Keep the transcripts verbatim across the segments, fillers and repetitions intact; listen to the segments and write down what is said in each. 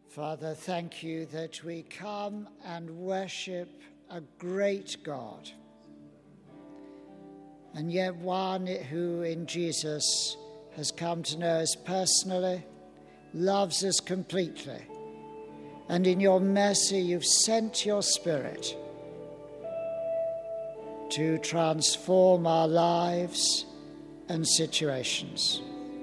Father, thank you that we come and worship a great God, and yet one who in Jesus has come to know us personally, loves us completely, and in your mercy you've sent your Spirit to transform our lives and situations.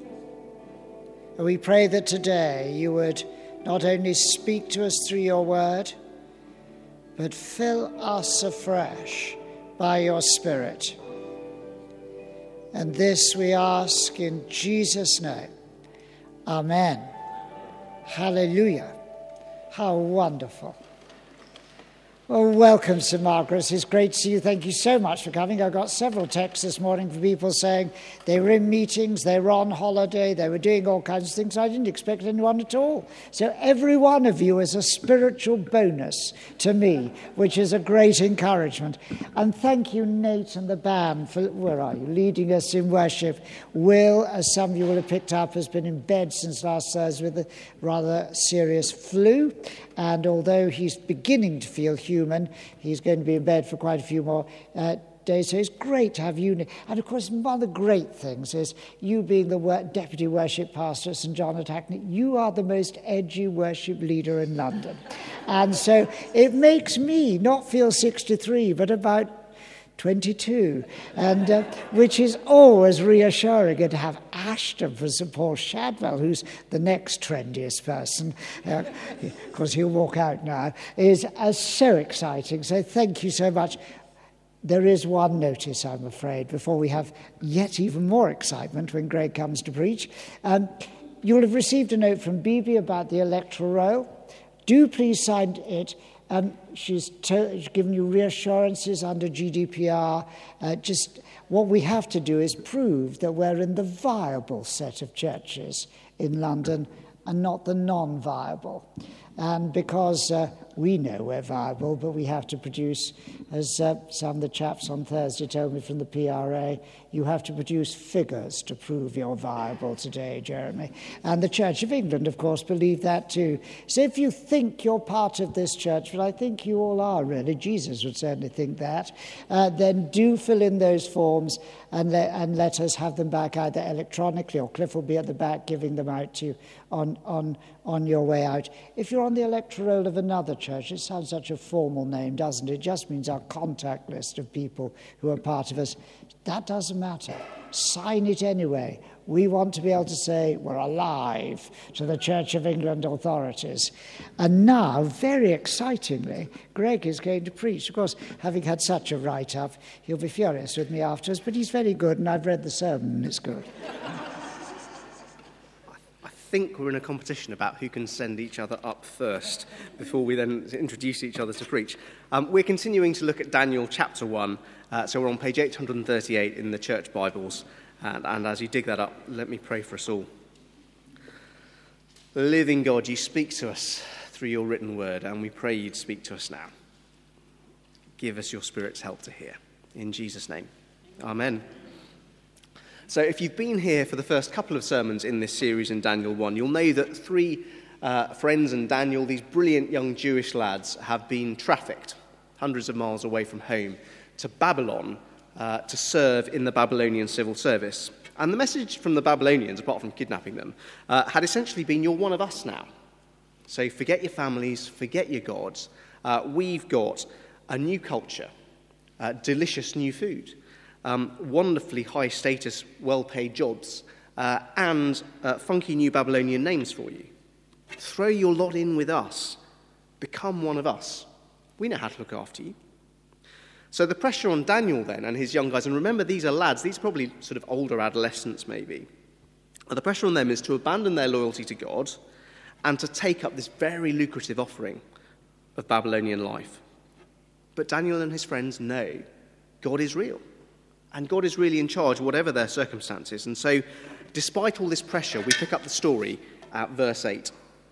And we pray that today you would not only speak to us through your word, but fill us afresh by your Spirit. And this we ask in Jesus' name. Amen. Hallelujah. How wonderful. Well, welcome, Sir Margaret. It's great to see you. Thank you so much for coming. I got several texts this morning from people saying they were in meetings, they were on holiday, they were doing all kinds of things. I didn't expect anyone at all. So every one of you is a spiritual bonus to me, which is a great encouragement. And thank you, Nate and the band, for, where are you, leading us in worship. Will, as some of you will have picked up, has been in bed since last Thursday with a rather serious flu. And although he's beginning to feel human, he's going to be in bed for quite a few more uh, days. So it's great to have you. And of course, one of the great things is you being the wor- deputy worship pastor at St John at Hackney, you are the most edgy worship leader in London. And so it makes me not feel sixty-three, but about twenty-two, and uh, which is always reassuring. And to have Ashton for Sir Paul Shadwell, who's the next trendiest person, uh, because he'll walk out now, is uh, so exciting. So thank you so much. There is one notice, I'm afraid, before we have yet even more excitement when Greg comes to preach. Um, you'll have received a note from Bibi about the electoral roll. Do please sign it. Um, she's, to, she's given you reassurances under G D P R. Uh, just what we have to do is prove that we're in the viable set of churches in London and not the non-viable. And because uh, we know we're viable, but we have to produce, as uh, some of the chaps on Thursday told me from the P R A, you have to produce figures to prove you're viable today, Jeremy. And the Church of England, of course, believe that too. So if you think you're part of this church, but I think you all are really, Jesus would certainly think that, uh, then do fill in those forms and, le- and let us have them back either electronically, or Cliff will be at the back giving them out to you on, on, on your way out. If you're on the electoral roll of another church, it sounds such a formal name, doesn't it? It just means our contact list of people who are part of us. That doesn't matter. Sign it anyway. We want to be able to say we're alive to the Church of England authorities. And now, very excitingly, Greg is going to preach. Of course, having had such a write-up, he'll be furious with me afterwards, but he's very good, and I've read the sermon, and it's good. I think we're in a competition about who can send each other up first before we then introduce each other to preach. Um, we're continuing to look at Daniel chapter one, uh, so we're on page eight hundred thirty-eight in the church Bibles, and, and as you dig that up, let me pray for us all. Living God, you speak to us through your written word, and we pray you'd speak to us now. Give us your Spirit's help to hear. In Jesus' name, amen. So if you've been here for the first couple of sermons in this series in Daniel one, you'll know that three uh, friends and Daniel, these brilliant young Jewish lads, have been trafficked hundreds of miles away from home to Babylon uh, to serve in the Babylonian civil service. And the message from the Babylonians, apart from kidnapping them, uh, had essentially been, you're one of us now. So forget your families, forget your gods. Uh, we've got a new culture, uh, delicious new food. Um, wonderfully high-status, well-paid jobs, uh, and uh, funky new Babylonian names for you. Throw your lot in with us. Become one of us. We know how to look after you. So the pressure on Daniel then and his young guys, and remember these are lads, these are probably sort of older adolescents maybe, the pressure on them is to abandon their loyalty to God and to take up this very lucrative offering of Babylonian life. But Daniel and his friends know God is real. And God is really in charge, whatever their circumstances. And so, despite all this pressure, we pick up the story at verse eight.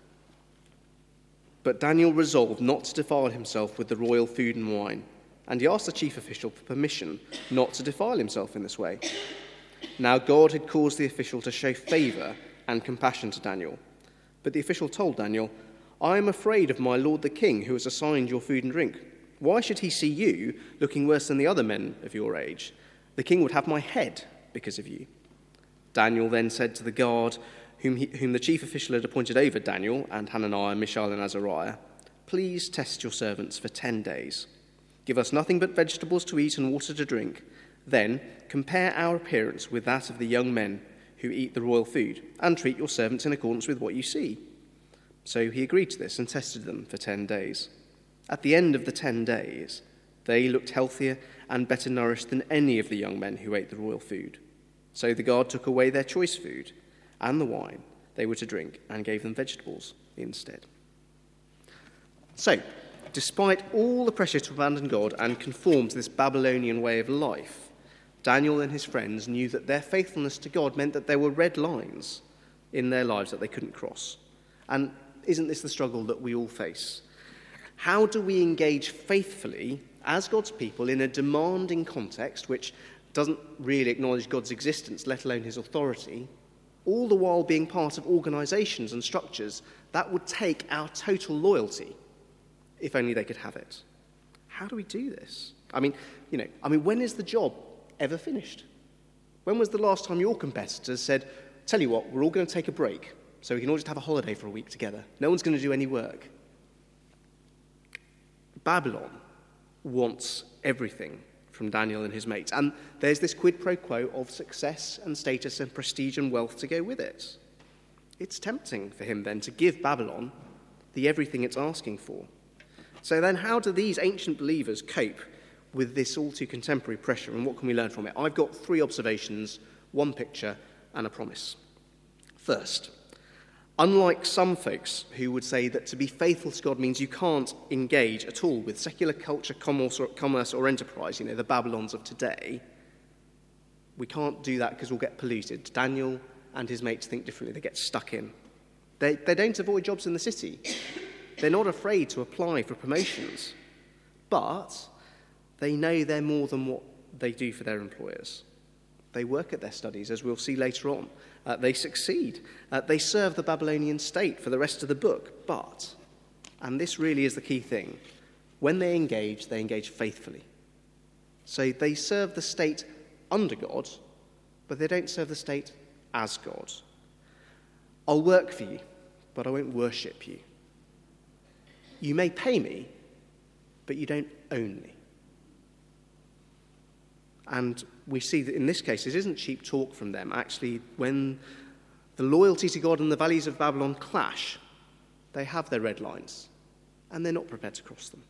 But Daniel resolved not to defile himself with the royal food and wine, and he asked the chief official for permission not to defile himself in this way. Now God had caused the official to show favour and compassion to Daniel. But the official told Daniel, I am afraid of my lord the king, who has assigned your food and drink. Why should he see you looking worse than the other men of your age? The king would have my head because of you." Daniel then said to the guard, whom, he, whom the chief official had appointed over Daniel and Hananiah, Mishael, and Azariah, "Please test your servants for ten days. Give us nothing but vegetables to eat and water to drink. Then compare our appearance with that of the young men who eat the royal food, and treat your servants in accordance with what you see." So he agreed to this and tested them for ten days. At the end of the ten days, they looked healthier and better nourished than any of the young men who ate the royal food. So the guard took away their choice food and the wine they were to drink and gave them vegetables instead. So, despite all the pressure to abandon God and conform to this Babylonian way of life, Daniel and his friends knew that their faithfulness to God meant that there were red lines in their lives that they couldn't cross. And isn't this the struggle that we all face? How do we engage faithfully as God's people in a demanding context which doesn't really acknowledge God's existence, let alone his authority, all the while being part of organisations and structures that would take our total loyalty, if only they could have it? How do we do this? I mean, you know, I mean, when is the job ever finished? When was the last time your competitors said, "Tell you what, we're all going to take a break, so we can all just have a holiday for a week together. No one's going to do any work"? Babylon wants everything from Daniel and his mates, and there's this quid pro quo of success and status and prestige and wealth to go with it. It's tempting for him then to give Babylon the everything it's asking for. So then how do these ancient believers cope with this all too contemporary pressure, and what can we learn from it? I've got three observations, one picture, and a promise. First, unlike some folks who would say that to be faithful to God means you can't engage at all with secular culture, commerce, or, commerce, or enterprise, you know, the Babylons of today, we can't do that because we'll get polluted. Daniel and his mates think differently. They get stuck in. They, they don't avoid jobs in the city. They're not afraid to apply for promotions. But they know they're more than what they do for their employers. They work at their studies, as we'll see later on. Uh, they succeed. Uh, they serve the Babylonian state for the rest of the book. But, and this really is the key thing, when they engage, they engage faithfully. So they serve the state under God, but they don't serve the state as God. I'll work for you, but I won't worship you. You may pay me, but you don't own me. And we see that in this case, it isn't cheap talk from them. Actually, when the loyalty to God and the values of Babylon clash, they have their red lines, and they're not prepared to cross them.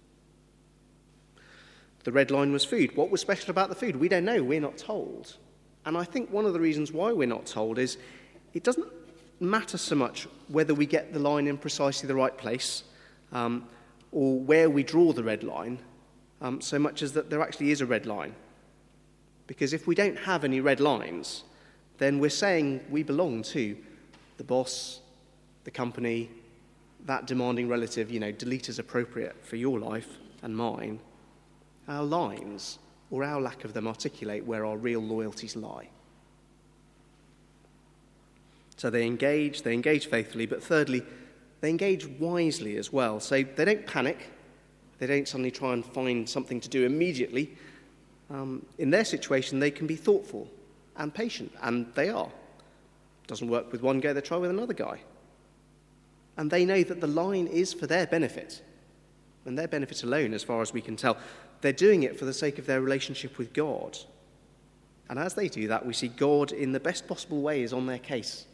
The red line was food. What was special about the food? We don't know. We're not told. And I think one of the reasons why we're not told is it doesn't matter so much whether we get the line in precisely the right place um, or where we draw the red line, um, so much as that there actually is a red line. Because if we don't have any red lines, then we're saying we belong to the boss, the company, that demanding relative, you know, delete as appropriate for your life and mine. Our lines, or our lack of them, articulate where our real loyalties lie. So they engage, they engage faithfully, but thirdly, they engage wisely as well. So they don't panic, they don't suddenly try and find something to do immediately. Um, in their situation, they can be thoughtful and patient, and they are. Doesn't work with one guy, they try with another guy. And they know that the line is for their benefit, and their benefit alone, as far as we can tell. They're doing it for the sake of their relationship with God. And as they do that, we see God in the best possible way is on their case.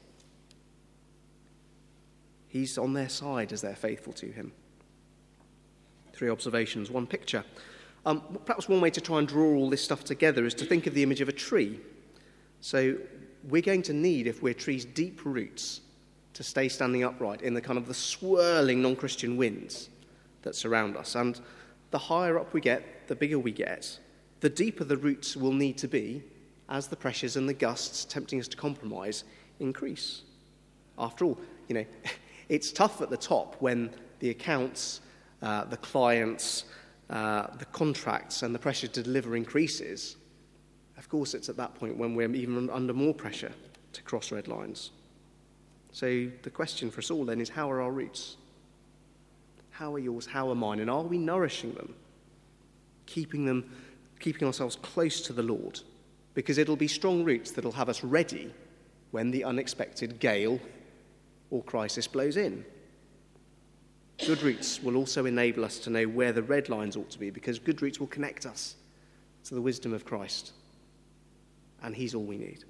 He's on their side as they're faithful to him. Three observations, one picture. Um, perhaps one way to try and draw all this stuff together is to think of the image of a tree. So we're going to need, if we're trees, deep roots to stay standing upright in the kind of the swirling non-Christian winds that surround us. And the higher up we get, the bigger we get, the deeper the roots will need to be as the pressures and the gusts tempting us to compromise increase. After all, you know, it's tough at the top when the accounts, uh, the clients, uh, the contracts and the pressure to deliver increases. Of course, it's at that point when we're even under more pressure to cross red lines. So the question for us all then is, how are our roots? How are yours? How are mine? And are we nourishing them? Keeping them, keeping ourselves close to the Lord? Because it'll be strong roots that'll have us ready when the unexpected gale or crisis blows in. Good roots will also enable us to know where the red lines ought to be, because good roots will connect us to the wisdom of Christ. And he's all we need.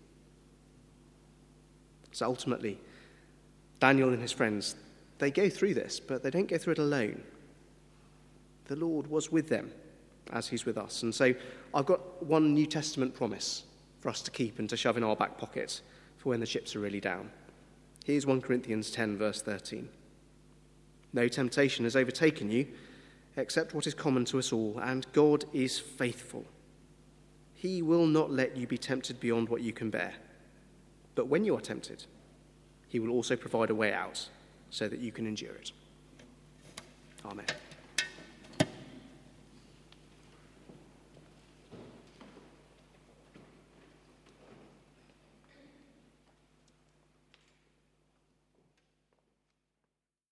So ultimately, Daniel and his friends, they go through this, but they don't go through it alone. The Lord was with them as he's with us. And so I've got one New Testament promise for us to keep and to shove in our back pocket for when the chips are really down. Here's First Corinthians ten, verse thirteen. No temptation has overtaken you, except what is common to us all, and God is faithful. He will not let you be tempted beyond what you can bear. But when you are tempted, he will also provide a way out so that you can endure it. Amen.